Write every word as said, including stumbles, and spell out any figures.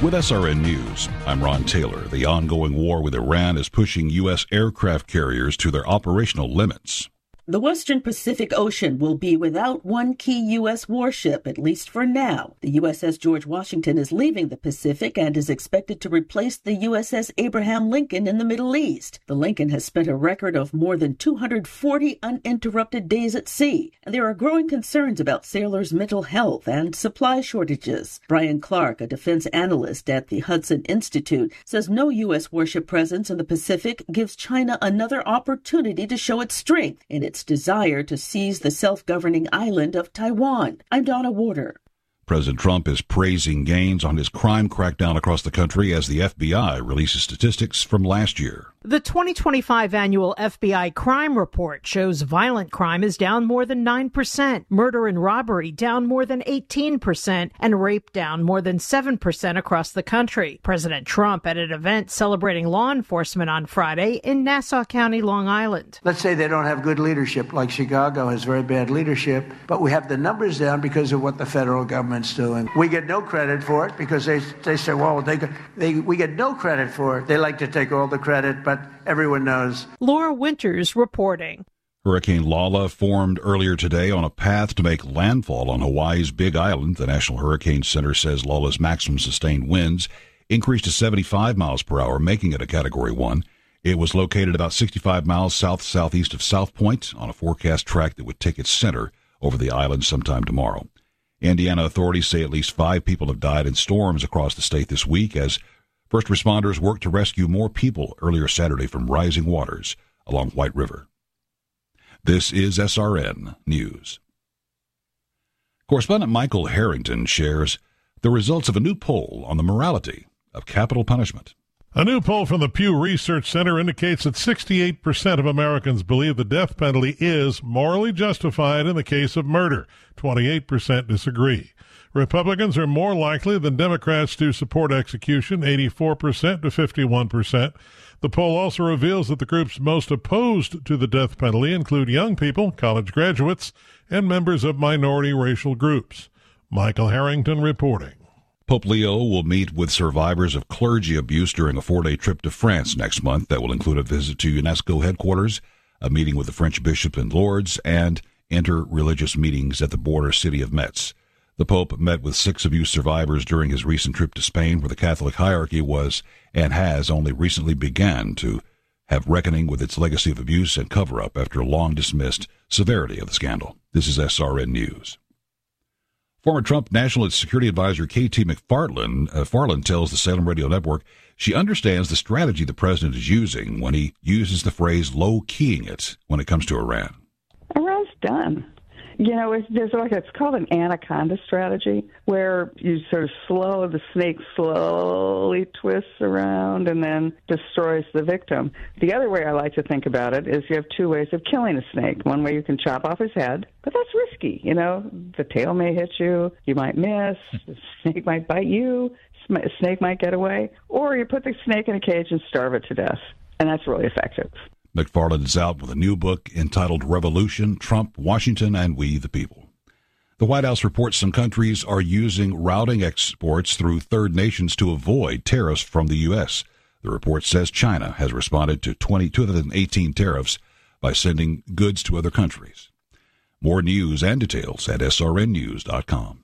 With S R N News, I'm Ron Taylor. The ongoing war with Iran is pushing U S aircraft carriers to their operational limits. The Western Pacific Ocean will be without one key U S warship, at least for now. The U S S George Washington is leaving the Pacific and is expected to replace the U S S Abraham Lincoln in the Middle East. The Lincoln has spent a record of more than two hundred forty uninterrupted days at sea, and there are growing concerns about sailors' mental health and supply shortages. Brian Clark, a defense analyst at the Hudson Institute, says no U S warship presence in the Pacific gives China another opportunity to show its strength in its its desire to seize the self-governing island of Taiwan. I'm Donna Warder. President Trump is praising gains on his crime crackdown across the country as the F B I releases statistics from last year. The twenty twenty-five annual F B I crime report shows violent crime is down more than nine percent, murder and robbery down more than eighteen percent, and rape down more than seven percent across the country. President Trump at an event celebrating law enforcement on Friday in Nassau County, Long Island. Let's say they don't have good leadership, like Chicago has very bad leadership, but we have the numbers down because of what the federal government's doing. We get no credit for it because they they say, well, they, they we get no credit for it. They like to take all the credit, but everyone knows. Laura Winters reporting. Hurricane Lala formed earlier today on a path to make landfall on Hawaii's Big Island. The National Hurricane Center says Lala's maximum sustained winds increased to seventy-five miles per hour, making it a Category one. It was located about sixty-five miles south-southeast of South Point on a forecast track that would take its center over the island sometime tomorrow. Indiana authorities say at least five people have died in storms across the state this week as first responders worked to rescue more people earlier Saturday from rising waters along White River. This is S R N News. Correspondent Michael Harrington shares the results of a new poll on the morality of capital punishment. A new poll from the Pew Research Center indicates that sixty-eight percent of Americans believe the death penalty is morally justified in the case of murder. twenty-eight percent disagree. Republicans are more likely than Democrats to support execution, eighty-four percent to fifty-one percent. The poll also reveals that the groups most opposed to the death penalty include young people, college graduates, and members of minority racial groups. Michael Harrington reporting. Pope Leo will meet with survivors of clergy abuse during a four-day trip to France next month. That will include a visit to UNESCO headquarters, a meeting with the French bishop in Lourdes, and inter-religious meetings at the border city of Metz. The Pope met with six abuse survivors during his recent trip to Spain, where the Catholic hierarchy was and has only recently begun to have reckoning with its legacy of abuse and cover-up after a long-dismissed severity of the scandal. This is S R N News. Former Trump National Security Advisor K T McFarland uh, Farland tells the Salem Radio Network she understands the strategy the president is using when he uses the phrase low-keying it when it comes to Iran. Iran's done. You know, it's, there's like it's called an anaconda strategy, where you sort of slow, the snake slowly twists around and then destroys the victim. The other way I like to think about it is you have two ways of killing a snake. One way you can chop off his head, but that's risky. You know, the tail may hit you, you might miss, the snake might bite you, a snake might get away, or you put the snake in a cage and starve it to death, and that's really effective. McFarland is out with a new book entitled Revolution, Trump, Washington, and We the People. The White House reports some countries are using routing exports through third nations to avoid tariffs from the U S. The report says China has responded to two thousand eighteen tariffs by sending goods to other countries. More news and details at S R N news dot com.